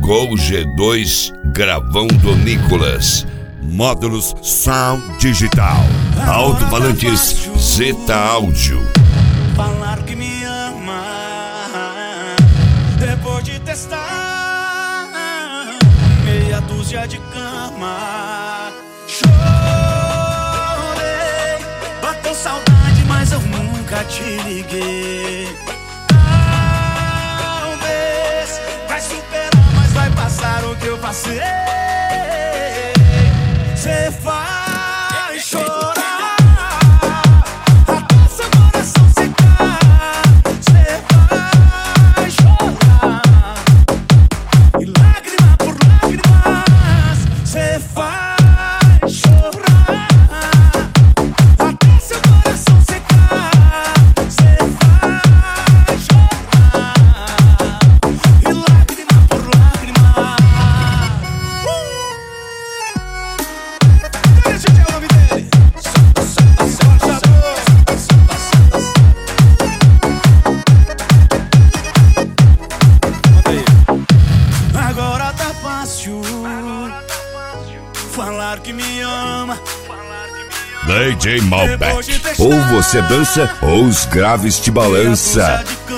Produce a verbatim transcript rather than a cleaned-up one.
Gol G dois gravando Nicolas. Módulos Sound Digital. Alto-falantes Zeta Áudio. Falar que me ama depois de testar meia dúzia de cama. Chorei, bateu saudade, mas eu nunca te liguei. Talvez vai superar, mas vai passar o que eu passei. Cê faz chorar até seu coração secar. Cê vai chorar e lágrima por lágrimas. Cê faz chorar até seu coração secar. Cê vai chorar e lágrima por lágrima. Agora tá fácil falar que me ama. D J Malbec. Ou você dança ou os graves te balança.